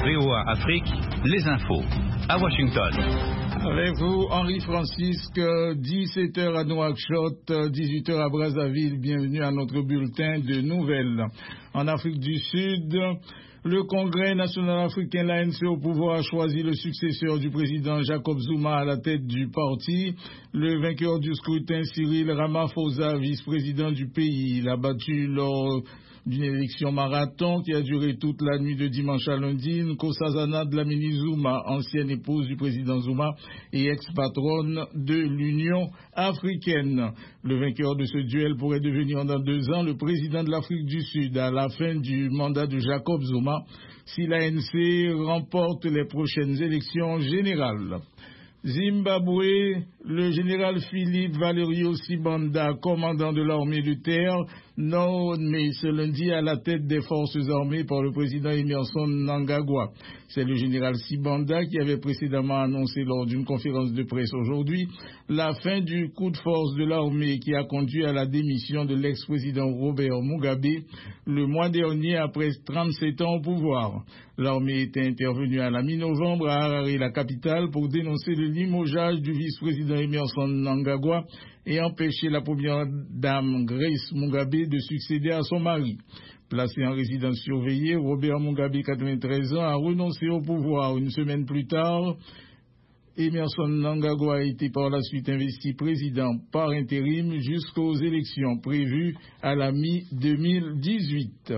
VOA Afrique, les infos. À Washington. Avec vous, Henri Francisque, 17h à Nouakchott, 18h à Brazzaville. Bienvenue à notre bulletin de nouvelles. En Afrique du Sud, le Congrès national africain, l'ANC au pouvoir, a choisi le successeur du président Jacob Zuma à la tête du parti. Le vainqueur du scrutin, Cyril Ramaphosa, vice-président du pays, l'a battu lors d'une élection marathon qui a duré toute la nuit de dimanche à lundi. Nkosazana Dlamini Zuma, ancienne épouse du président Zuma et ex-patronne de l'Union africaine. Le vainqueur de ce duel pourrait devenir dans 2 ans le président de l'Afrique du Sud à la fin du mandat de Jacob Zuma si l'ANC remporte les prochaines élections générales. Zimbabwe, le général Philippe Valerio Sibanda, commandant de l'armée de terre, nommé ce lundi à la tête des forces armées par le président Emmerson Mnangagwa. C'est le général Sibanda qui avait précédemment annoncé lors d'une conférence de presse aujourd'hui la fin du coup de force de l'armée qui a conduit à la démission de l'ex-président Robert Mugabe le mois dernier après 37 ans au pouvoir. L'armée était intervenue à la mi-novembre à Harare, la capitale, pour dénoncer le limogeage du vice-président Emmerson Mnangagwa et empêcher la première dame Grace Mugabe de succéder à son mari. Placé en résidence surveillée, Robert Mugabe, 93 ans, a renoncé au pouvoir. Une semaine plus tard, Emmerson Mnangagwa a été par la suite investi président par intérim jusqu'aux élections prévues à la mi-2018.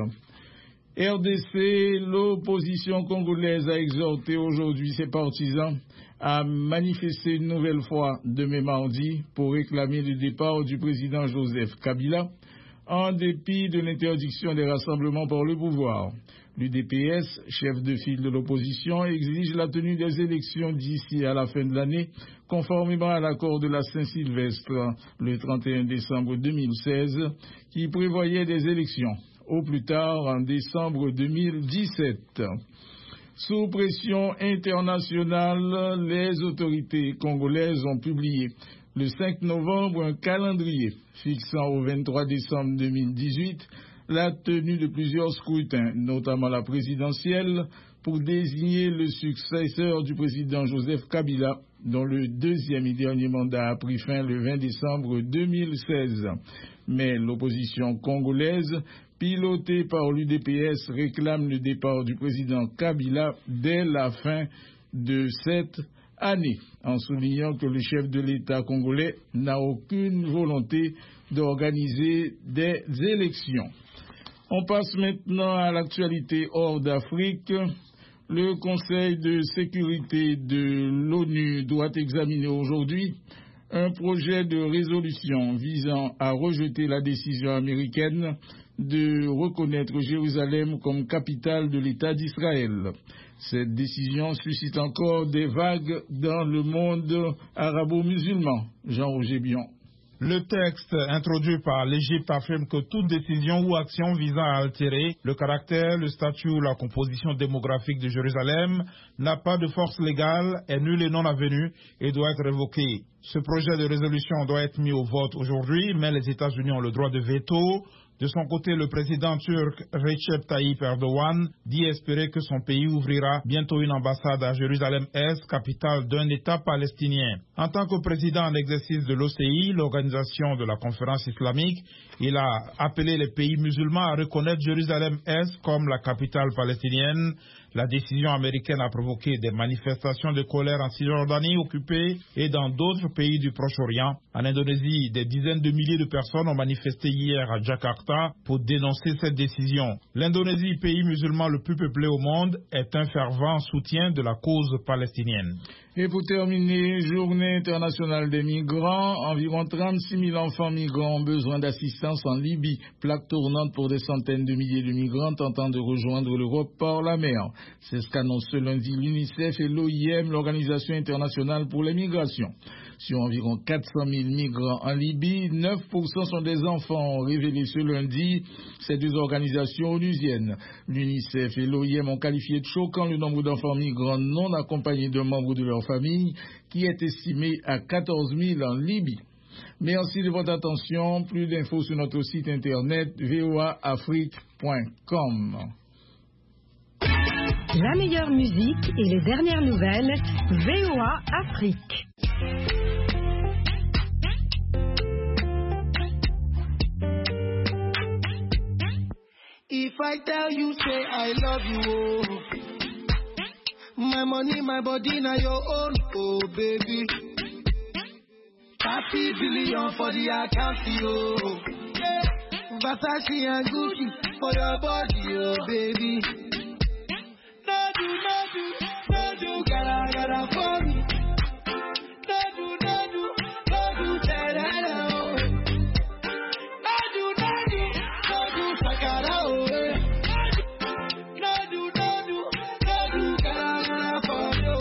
RDC, l'opposition congolaise a exhorté aujourd'hui ses partisans à manifester une nouvelle fois demain mardi pour réclamer le départ du président Joseph Kabila en dépit de l'interdiction des rassemblements par le pouvoir. L'UDPS, chef de file de l'opposition, exige la tenue des élections d'ici à la fin de l'année, conformément à l'accord de la Saint-Sylvestre le 31 décembre 2016, qui prévoyait des élections au plus tard en décembre 2017. Sous pression internationale, les autorités congolaises ont publié le 5 novembre un calendrier fixant au 23 décembre 2018 la tenue de plusieurs scrutins, notamment la présidentielle, pour désigner le successeur du président Joseph Kabila, dont le deuxième et dernier mandat a pris fin le 20 décembre 2016. Mais l'opposition congolaise, pilotée par l'UDPS, réclame le départ du président Kabila dès la fin de cette année, en soulignant que le chef de l'État congolais n'a aucune volonté d'organiser des élections. On passe maintenant à l'actualité hors d'Afrique. Le Conseil de sécurité de l'ONU doit examiner aujourd'hui un projet de résolution visant à rejeter la décision américaine de reconnaître Jérusalem comme capitale de l'État d'Israël. Cette décision suscite encore des vagues dans le monde arabo-musulman. Jean-Roger Bion. Le texte introduit par l'Égypte affirme que toute décision ou action visant à altérer le caractère, le statut ou la composition démographique de Jérusalem n'a pas de force légale, est nulle et non avenue et doit être révoqué. Ce projet de résolution doit être mis au vote aujourd'hui, mais les États-Unis ont le droit de veto. De son côté, le président turc Recep Tayyip Erdogan dit espérer que son pays ouvrira bientôt une ambassade à Jérusalem-Est, capitale d'un État palestinien. En tant que président en exercice de l'OCI, l'organisation de la conférence islamique, il a appelé les pays musulmans à reconnaître Jérusalem-Est comme la capitale palestinienne. La décision américaine a provoqué des manifestations de colère en Cisjordanie occupée et dans d'autres pays du Proche-Orient. En Indonésie, des dizaines de milliers de personnes ont manifesté hier à Jakarta pour dénoncer cette décision. L'Indonésie, pays musulman le plus peuplé au monde, est un fervent soutien de la cause palestinienne. Et pour terminer, journée internationale des migrants, environ 36 000 enfants migrants ont besoin d'assistance en Libye, plaque tournante pour des centaines de milliers de migrants tentant de rejoindre l'Europe par la mer. C'est ce qu'annoncent ce lundi l'UNICEF et l'OIM, l'Organisation internationale pour les migrations. Sur environ 400 000 migrants en Libye, 9% sont des enfants, ont révélé ce lundi ces deux organisations onusiennes. L'UNICEF et l'OIM ont qualifié de choquant le nombre d'enfants migrants non accompagnés d'un membre de leur famille, qui est estimé à 14 000 en Libye. Merci de votre attention. Plus d'infos sur notre site internet voaafrique.com. La meilleure musique et les dernières nouvelles, VOA Afrique. If I tell you, say I love you, oh. My money, my body, now your own, oh baby. 30 billion for the account, oh. Versace and Gucci for your body, oh baby. No do, gotta for me. No do, ta-da-da. No do, sakara, oh. No do, gotta for you.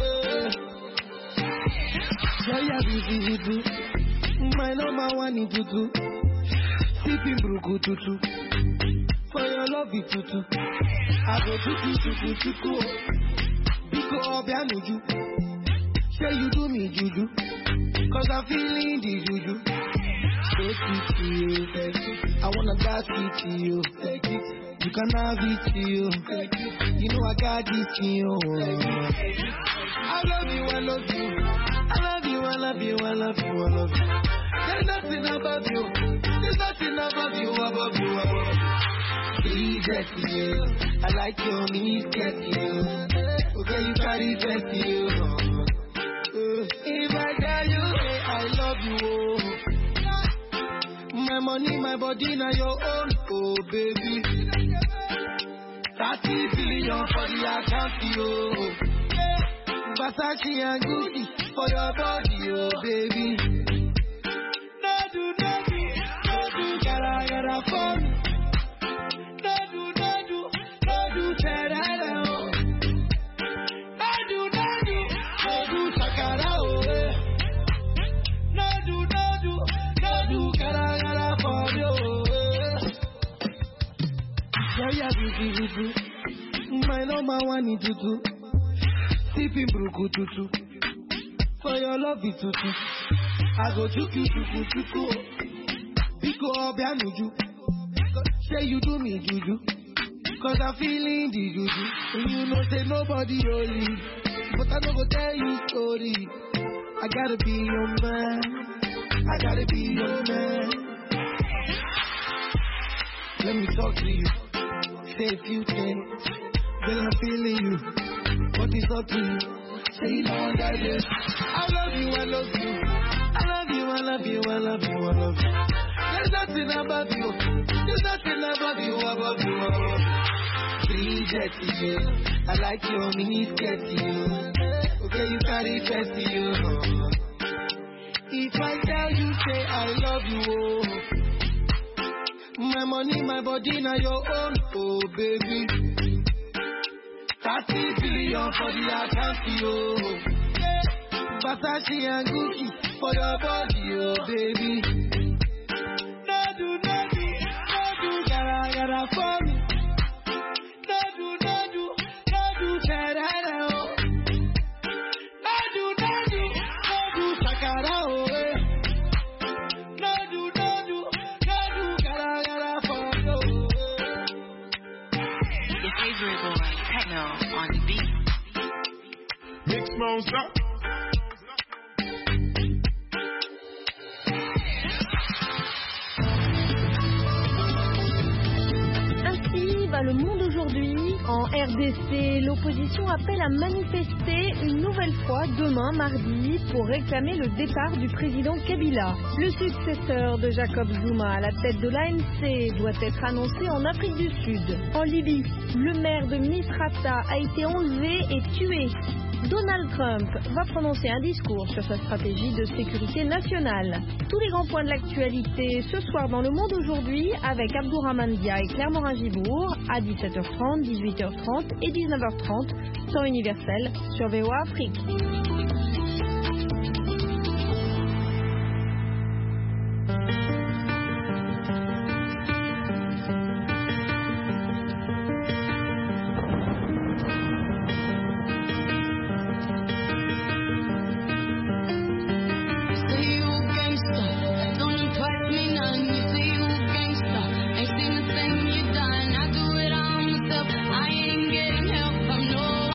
Joya busy, my number one in tutu. Sipping bruku tutu. For your love it tutu. I go tutu. Biko obianuju. Say you do me juju. Cause I'm feeling the juju. So sweet to you. I wanna dance with you. You can have it to you. You know I got this to you. I love you. There's nothing above you. Above you. Please get you. I like your knees, get you. Okay, you carry best you. If I tell you, hey, I love you. My money, my body, now your own, oh baby. 30 billion for the account, yo. Versace and Gucci for your body, oh baby. No do, gotta for me. No do, ta-da-da. No do, sakara, oh. No do, gotta for you. Yeah, busy. My number one in tutu. Sipping bruku tutu. For your love it tutu. I go chuku. Biko obianuju. Say you do me juju. Cause I'm feeling the juju. And you know say nobody holy. But I don't go tell you story. I gotta be your man. Let me talk to you. Say a few things. Then I'm feeling you. What is up to you? Say you know what that is. I love you. There's nothing above you. Above you. Please get you. I like your mini skirt you. Okay, you carry best you. If I tell you, say I love you, oh. My money, my body, now your own, oh baby. 30 billion for the account, yo. Versace and Gucci for your body, oh baby. No do, gotta for me. No do, ta-da-da. No do, sakara, oh. No do, gotta for you. Your favorite boy, Techno on the beat. Mix Mouse up. Le monde aujourd'hui. En RDC, l'opposition appelle à manifester une nouvelle fois demain, mardi, pour réclamer le départ du président Kabila. Le successeur de Jacob Zuma à la tête de l'ANC doit être annoncé en Afrique du Sud. En Libye, le maire de Misrata a été enlevé et tué. Donald Trump va prononcer un discours sur sa stratégie de sécurité nationale. Tous les grands points de l'actualité ce soir dans Le Monde aujourd'hui avec Abdourahmane Dia et Claire Morin-Gibourg à 17h30, 18h30 et 19h30, temps universel sur VOA Afrique.